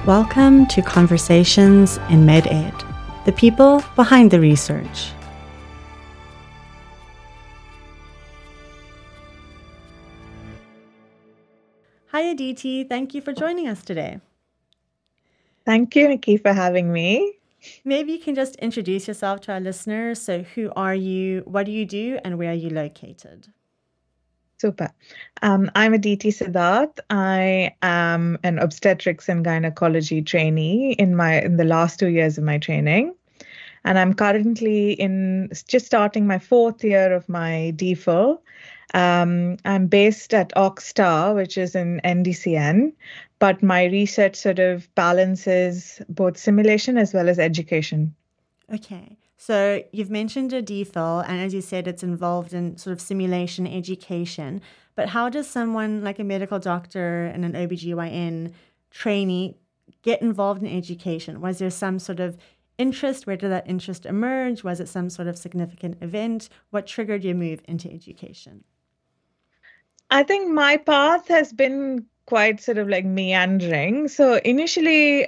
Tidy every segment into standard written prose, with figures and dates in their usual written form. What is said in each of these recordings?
Welcome to Conversations in MedEd, the people behind the research. Hi Aditi, thank you for joining us today. Thank you, Nikki, for having me. Maybe you can just introduce yourself to our listeners. So who are you, what do you do, and where are you located? Super. I'm Aditi Siddharth. I am an obstetrics and gynecology trainee in the last 2 years of my training. And I'm currently just starting my 4th year of my DPhil. I'm based at Oxstar, which is in NDCN, but my research sort of balances both simulation as well as education. Okay. So you've mentioned a DPhil, and as you said, it's involved in sort of simulation education. But how does someone like a medical doctor and an OBGYN trainee get involved in education? Was there some sort of interest? Where did that interest emerge? Was it some sort of significant event? What triggered your move into education? I think my path has been quite sort of like meandering. So initially,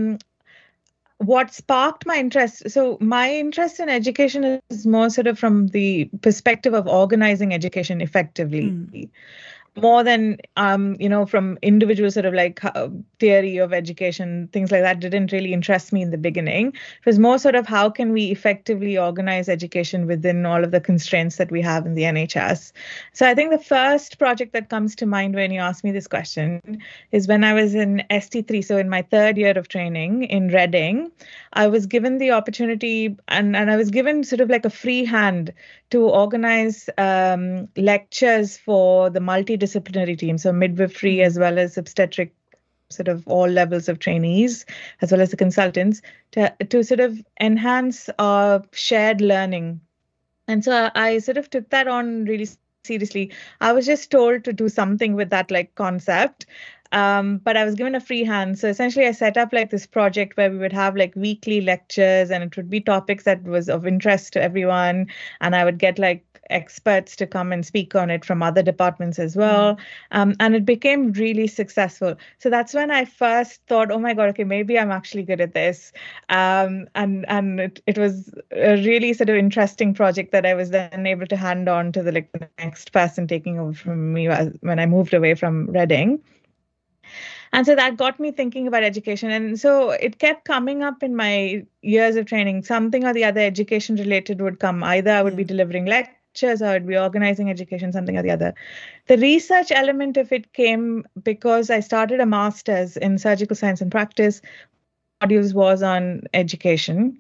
what sparked my interest? So my interest in education is more sort of from the perspective of organizing education effectively. More than from individual sort of like theory of education, things like that didn't really interest me in the beginning. It was more sort of how can we effectively organize education within all of the constraints that we have in the NHS. So I think the first project that comes to mind when you ask me this question is when I was in ST3, so in my 3rd year of training in Reading. I was given the opportunity and I was given sort of like a free hand to organize lectures for the multidisciplinary team, so midwifery as well as obstetric, sort of all levels of trainees, as well as the consultants, to sort of enhance our shared learning. And so I sort of took that on really seriously. I was just told to do something with that like concept. But I was given a free hand. So essentially, I set up like this project where we would have like weekly lectures and it would be topics that was of interest to everyone. And I would get like experts to come and speak on it from other departments as well. And it became really successful. So that's when I first thought, oh my God, okay, maybe I'm actually good at this. And it was a really sort of interesting project that I was then able to hand on to the next person taking over from me when I moved away from Reading. And so that got me thinking about education. And so it kept coming up in my years of training. Something or the other education related would come. Either I would be delivering lectures or I would be organizing education, something or the other. The research element of it came because I started a master's in surgical science and practice. Modules was on education.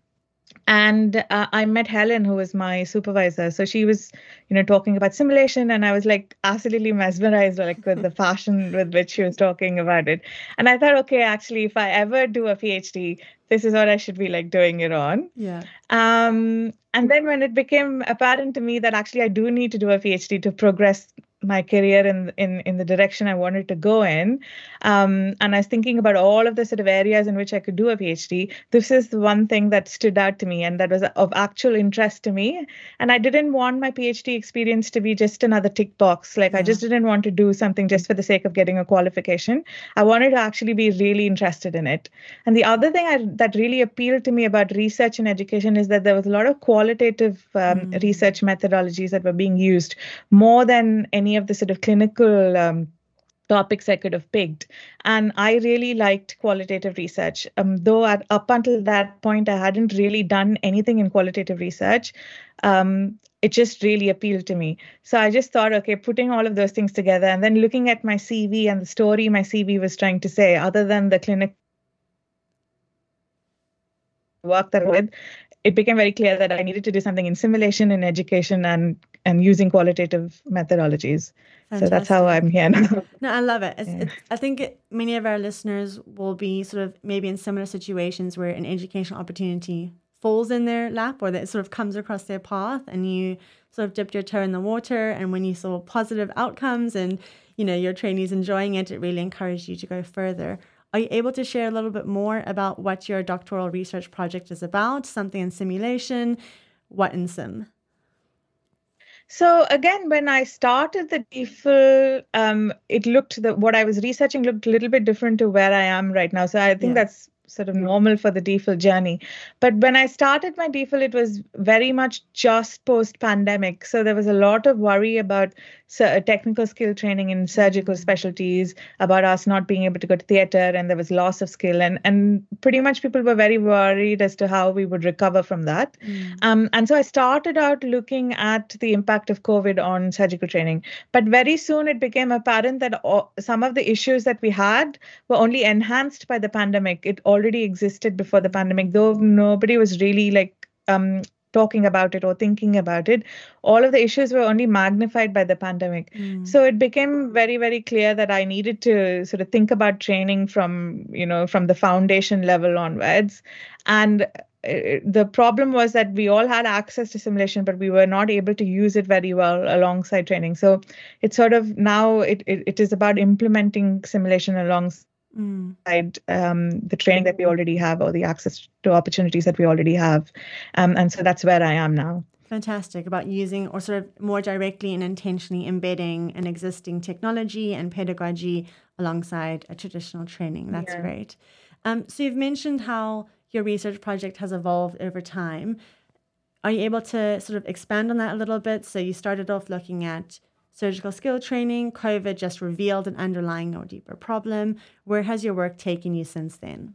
And I met Helen, who was my supervisor. So she was, talking about simulation, and I was like absolutely mesmerized, like with the passion with which she was talking about it. And I thought, okay, actually, if I ever do a PhD, this is what I should be like doing it on. Yeah. And then when it became apparent to me that actually I do need to do a PhD to progress my career in the direction I wanted to go in. And I was thinking about all of the sort of areas in which I could do a PhD. This is the one thing that stood out to me and that was of actual interest to me. And I didn't want my PhD experience to be just another tick box. Like I just didn't want to do something just for the sake of getting a qualification. I wanted to actually be really interested in it. And the other thing that really appealed to me about research and education is that there was a lot of qualitative research methodologies that were being used more than any of the sort of clinical topics I could have picked. And I really liked qualitative research. Though up until that point, I hadn't really done anything in qualitative research. It just really appealed to me. So I just thought, okay, putting all of those things together and then looking at my CV and the story my CV was trying to say, other than the clinic work that I with, it became very clear that I needed to do something in simulation, in education, and using qualitative methodologies. Fantastic. So that's how I'm here now. No, I love it. I think many of our listeners will be sort of maybe in similar situations where an educational opportunity falls in their lap or that it sort of comes across their path and you sort of dipped your toe in the water, and when you saw positive outcomes and, your trainees enjoying it, it really encouraged you to go further. Are you able to share a little bit more about what your doctoral research project is about? Something in simulation, what in sim? So again, when I started the DPhil, what I was researching looked a little bit different to where I am right now. So I think Yeah. that's sort of normal for the DPhil journey. But when I started my DPhil, it was very much just post-pandemic. So there was a lot of worry about technical skill training in surgical specialties, about us not being able to go to theater, and there was loss of skill. And pretty much people were very worried as to how we would recover from that. And so I started out looking at the impact of COVID on surgical training. But very soon it became apparent that some of the issues that we had were only enhanced by the pandemic. It already existed before the pandemic, though nobody was really talking about it or thinking about it. All of the issues were only magnified by the pandemic. So it became very, very clear that I needed to sort of think about training from the foundation level onwards. And the problem was that we all had access to simulation, but we were not able to use it very well alongside training. So it's sort of now it is about implementing simulation alongside the training that we already have, or the access to opportunities that we already have. And so that's where I am now. Fantastic. About using, or sort of more directly and intentionally embedding an existing technology and pedagogy alongside a traditional training. That's great. So you've mentioned how your research project has evolved over time. Are you able to sort of expand on that a little bit? So you started off looking at surgical skill training. COVID just revealed an underlying or deeper problem. Where has your work taken you since then?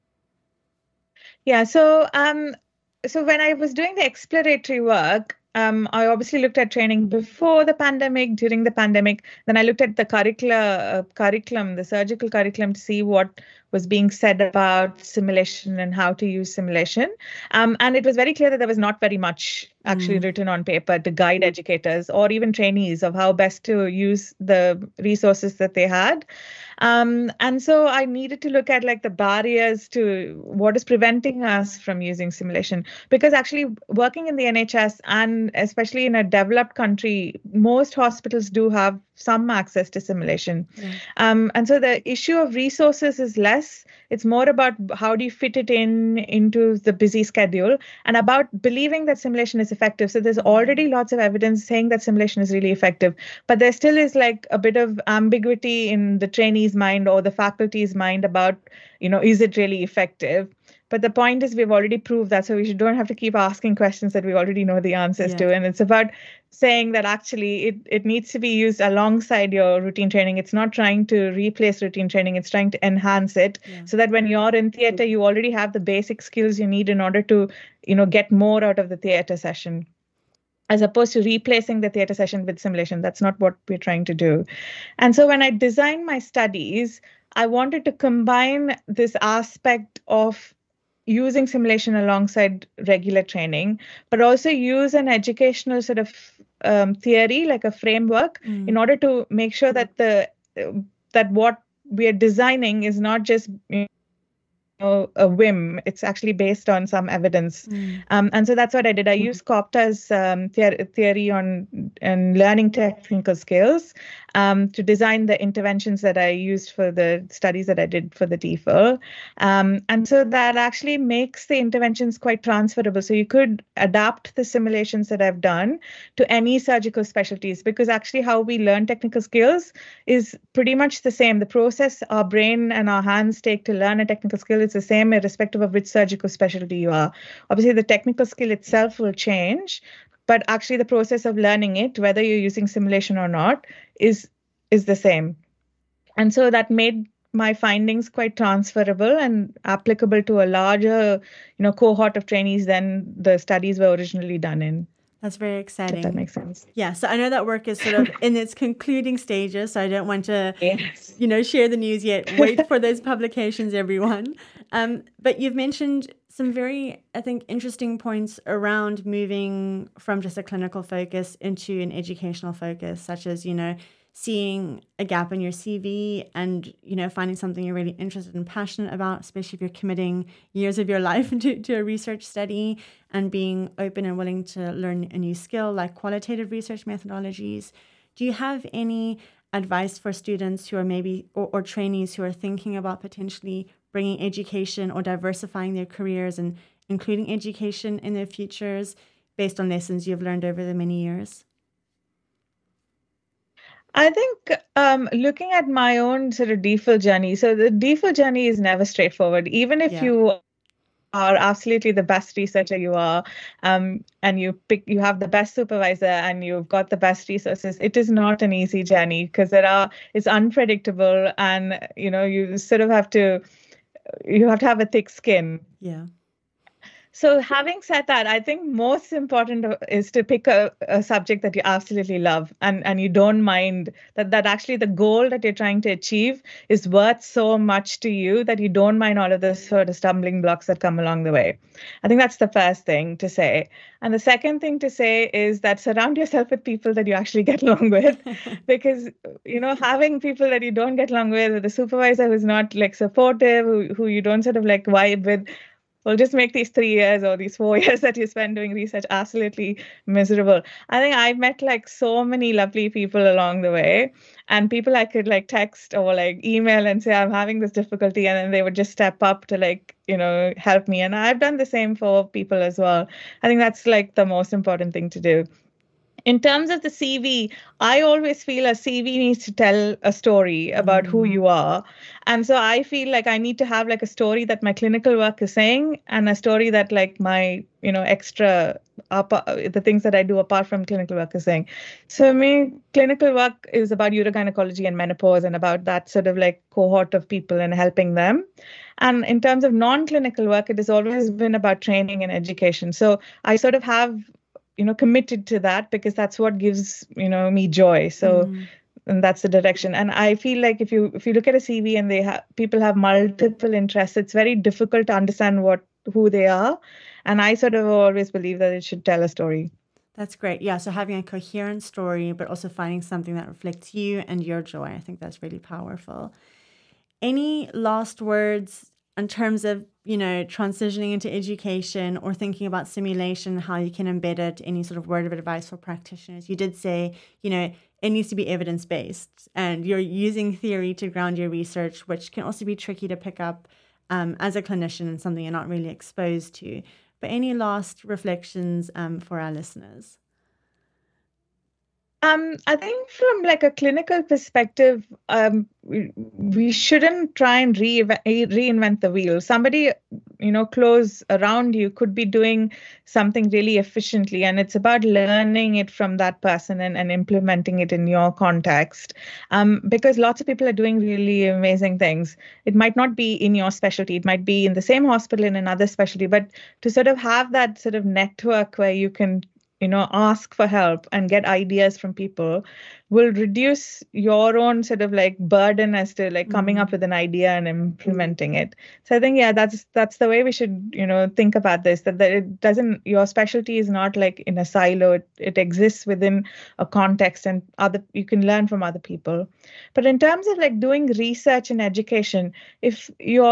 Yeah, so when I was doing the exploratory work, I obviously looked at training before the pandemic, during the pandemic. Then I looked at the curriculum, the surgical curriculum, to see what was being said about simulation and how to use simulation. And it was very clear that there was not very much actually written on paper to guide educators or even trainees of how best to use the resources that they had. And so I needed to look at the barriers to what is preventing us from using simulation, because actually working in the NHS, and especially in a developed country, most hospitals do have some access to simulation. And so the issue of resources is less. It's more about how do you fit it into the busy schedule, and about believing that simulation is effective. So there's already lots of evidence saying that simulation is really effective, but there still is a bit of ambiguity in the trainee's mind or the faculty's mind about, is it really effective? But the point is, we've already proved that, so we don't have to keep asking questions that we already know the answers to. And it's about saying that actually it needs to be used alongside your routine training. It's not trying to replace routine training. It's trying to enhance it, so that when you're in theater, you already have the basic skills you need in order to, get more out of the theater session, as opposed to replacing the theater session with simulation. That's not what we're trying to do. And so when I designed my studies, I wanted to combine this aspect of using simulation alongside regular training, but also use an educational sort of theory, like a framework, in order to make sure that that what we are designing is not just a whim. It's actually based on some evidence. And so that's what I did. I used COPTA's theory on learning technical skills to design the interventions that I used for the studies that I did for the DPhil. And so that actually makes the interventions quite transferable. So you could adapt the simulations that I've done to any surgical specialties, because actually how we learn technical skills is pretty much the same. The process our brain and our hands take to learn a technical skill is the same, irrespective of which surgical specialty you are. Obviously, the technical skill itself will change, but actually the process of learning it, whether you're using simulation or not, is the same. And so that made my findings quite transferable and applicable to a larger, cohort of trainees than the studies were originally done in. That's very exciting. If that makes sense. Yeah. So I know that work is sort of in its concluding stages, so I don't want to, share the news yet. Wait for those publications, everyone. But you've mentioned some very, I think, interesting points around moving from just a clinical focus into an educational focus, such as, seeing a gap in your CV and, finding something you're really interested and passionate about, especially if you're committing years of your life to a research study, and being open and willing to learn a new skill like qualitative research methodologies. Do you have any advice for students who are maybe, or trainees who are thinking about potentially bringing education or diversifying their careers and including education in their futures based on lessons you've learned over the many years? I think looking at my own sort of DPhil journey, so the DPhil journey is never straightforward. Even if Yeah. you are absolutely the best researcher you are, and you have the best supervisor and you've got the best resources, it is not an easy journey because it's unpredictable, and you sort of you have to have a thick skin. Yeah. So having said that, I think most important is to pick a subject that you absolutely love, and you don't mind that actually the goal that you're trying to achieve is worth so much to you that you don't mind all of the sort of stumbling blocks that come along the way. I think that's the first thing to say. And the second thing to say is that surround yourself with people that you actually get along with, because having people that you don't get along with a supervisor who's not like supportive, who you don't sort of like vibe with, will just make these 3 years or these 4 years that you spend doing research absolutely miserable. I think I met like so many lovely people along the way, and people I could like text or like email and say, I'm having this difficulty. And then they would just step up to like, help me. And I've done the same for people as well. I think that's like the most important thing to do. In terms of the CV, I always feel a CV needs to tell a story about who you are. And so I feel like I need to have like a story that my clinical work is saying, and a story that like my, extra, the things that I do apart from clinical work is saying. So clinical work is about urogynecology and menopause and about that sort of like cohort of people and helping them. And in terms of non-clinical work, it has always been about training and education. So I sort of have committed to that because that's what gives me joy. So and that's the direction. And I feel like if you look at a CV and people have multiple interests, it's very difficult to understand who they are. And I sort of always believe that it should tell a story. That's great. Yeah. So having a coherent story, but also finding something that reflects you and your joy. I think that's really powerful. Any last words in terms of, transitioning into education or thinking about simulation, how you can embed it, any sort of word of advice for practitioners? You did say, it needs to be evidence-based and you're using theory to ground your research, which can also be tricky to pick up as a clinician and something you're not really exposed to. But any last reflections for our listeners? I think from like a clinical perspective, we shouldn't try and reinvent the wheel. Somebody, close around you could be doing something really efficiently, and it's about learning it from that person and implementing it in your context. Because lots of people are doing really amazing things. It might not be in your specialty. It might be in the same hospital in another specialty, but to sort of have that sort of network where you can ask for help and get ideas from people will reduce your own sort of like burden as to like coming up with an idea and implementing it. So I think, yeah, that's the way we should, think about this, that it doesn't, your specialty is not like in a silo. It exists within a context and you can learn from other people. But in terms of like doing research and education, if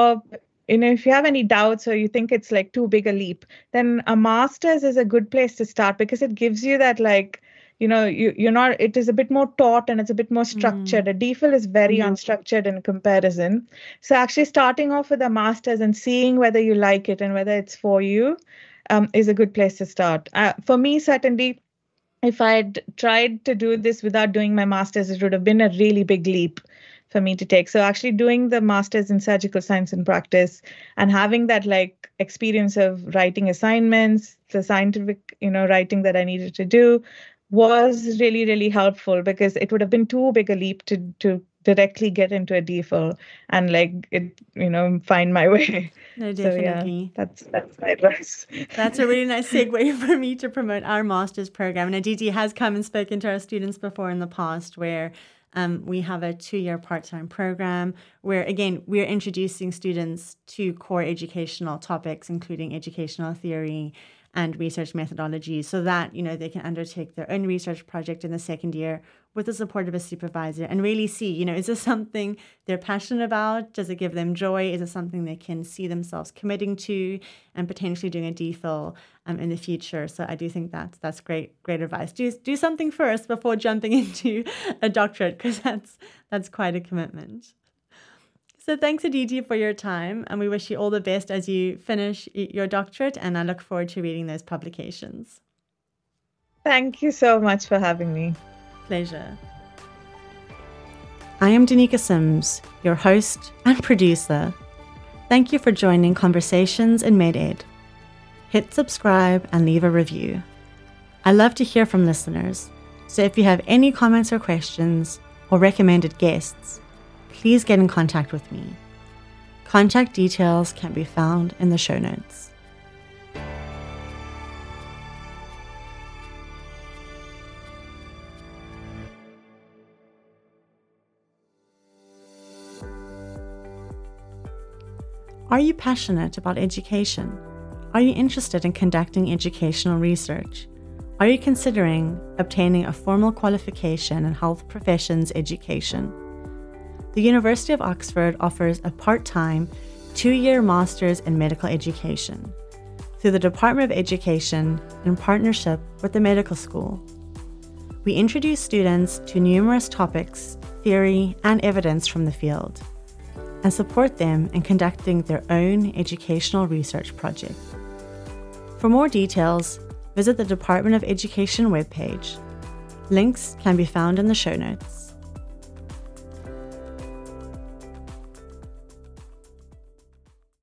if you have any doubts or you think it's like too big a leap, then a master's is a good place to start because it gives you that like, you're not, it is a bit more taught and it's a bit more structured. A DPhil is very unstructured in comparison. So actually starting off with a master's and seeing whether you like it and whether it's for you is a good place to start. For me, certainly, if I'd tried to do this without doing my master's, it would have been a really big leap for me to take. So actually doing the master's in surgical science and practice and having that like experience of writing assignments, the scientific, writing that I needed to do was really, really helpful because it would have been too big a leap to directly get into a DPhil and like it, find my way. No, definitely. So, yeah, that's my advice. That's a really nice segue for me to promote our master's program. And Aditi has come and spoken to our students before in the past where we have a 2-year part-time program where, again, we're introducing students to core educational topics, including educational theory and research methodology, so that, they can undertake their own research project in the second year with the support of a supervisor and really see, is this something they're passionate about? Does it give them joy? Is it something they can see themselves committing to and potentially doing a DPhil in the future? So I do think that's great advice. Do something first before jumping into a doctorate, because that's quite a commitment. So thanks, Aditi, for your time, and we wish you all the best as you finish your doctorate, and I look forward to reading those publications. Thank you so much for having me. Pleasure. I am Danica Sims, your host and producer. Thank you for joining Conversations in MedEd. Hit subscribe and leave a review. I love to hear from listeners, so if you have any comments or questions or recommended guests, please get in contact with me. Contact details can be found in the show notes. Are you passionate about education? Are you interested in conducting educational research? Are you considering obtaining a formal qualification in health professions education? The University of Oxford offers a part-time, 2-year Master's in Medical Education through the Department of Education in partnership with the medical school. We introduce students to numerous topics, theory, and evidence from the field, and support them in conducting their own educational research project. For more details, visit the Department of Education webpage. Links can be found in the show notes.